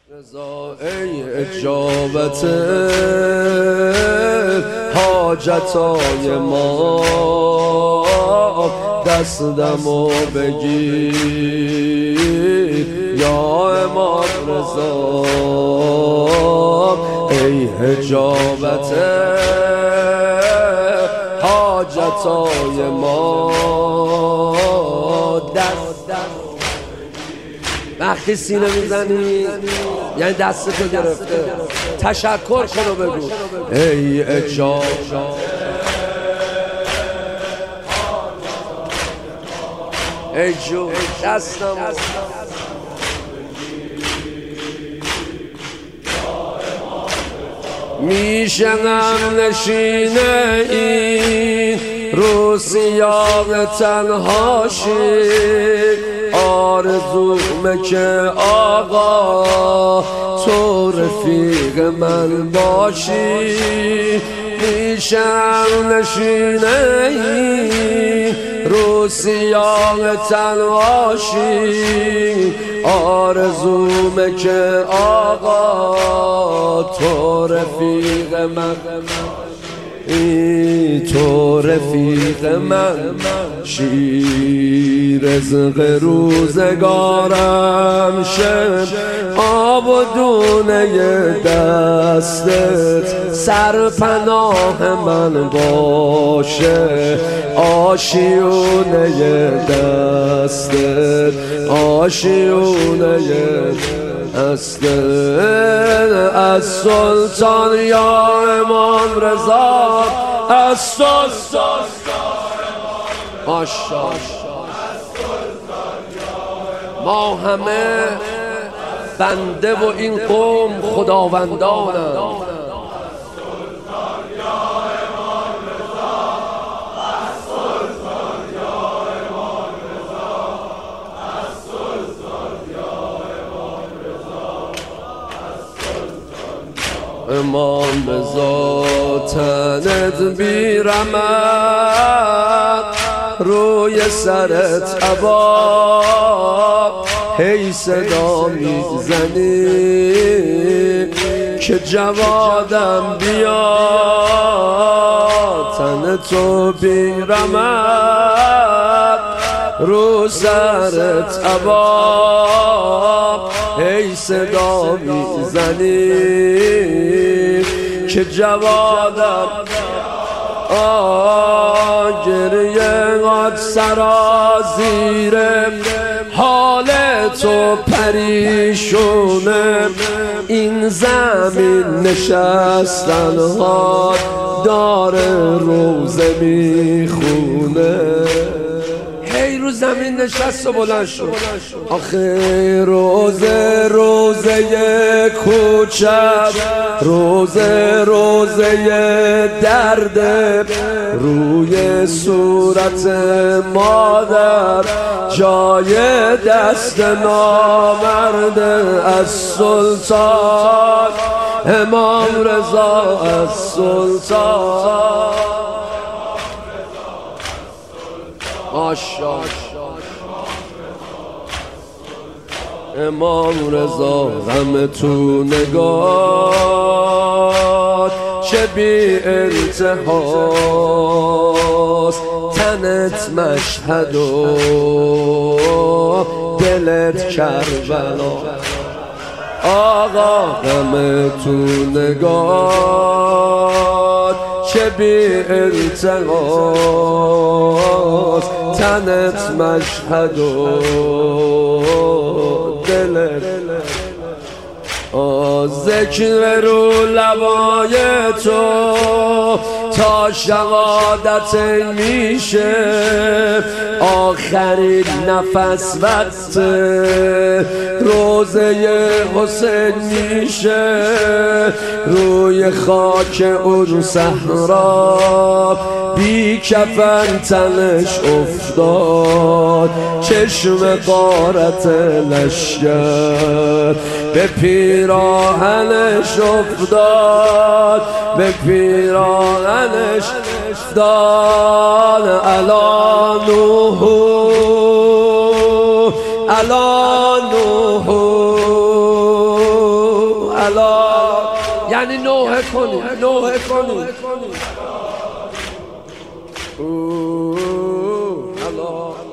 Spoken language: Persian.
رضا ای اجابت حاجتای ما، دستمو بگیر یا امام رضا. ای اجابت حاجتای ما، وقتی سینه میزنی یعنی دستتو گرفته، تشکر کن و بگو ای اجابت. ای جو دستم میشه غم نشینه این رو سیاه تنهاشی، آرزومه که آقا تو رفیق من باشی. میشم نشینه این رو سیاه تنهاشی، آرزومه که آقا تو رفیق من، تو رفیق من شی. رزق روزگارم شه آب و دونه دستت، سرپناه من باشه آشیونه دستت، آشیونه دستت. از سلطان یا امام رضا، از سلطان ما همه بنده و این قوم خداوندانم. امام رضا تنت بیرمد روی سرت عبا، هی صدا میزنی که جوادم بیا. تن تو بیرمد رو سرت عبا، هی صدا میزنی که جوادم. گریه قد سرازیره حال تو پریشونه، این زمین نشستن ها داره روزه میخونه. هی رو زمین نشست و بلند شد. آخه روزه کوچب، روزه درد روی صورت مادر، جای دست نامرد. از سلطان امام رضا، از سلطان امام رضا. غم تو نگاه چه بی انتهاست، تنت مشهد و دلت کربلا. آقا غم تو نگاه چه بی انتهاست، تنت مشهد و دلت. ذکر رو لبای تو تا شهادت میشه، آخرین نفس وقت روزه حسین میشه. روی خاک اون صحرا بی کفن تنش افتاد، چشم غارت لشگر به پیراهنش افتاد، به پیراهنش افتاد. الا نوح الا نوح الا یعنی نوحه کنی نوحه کنی الا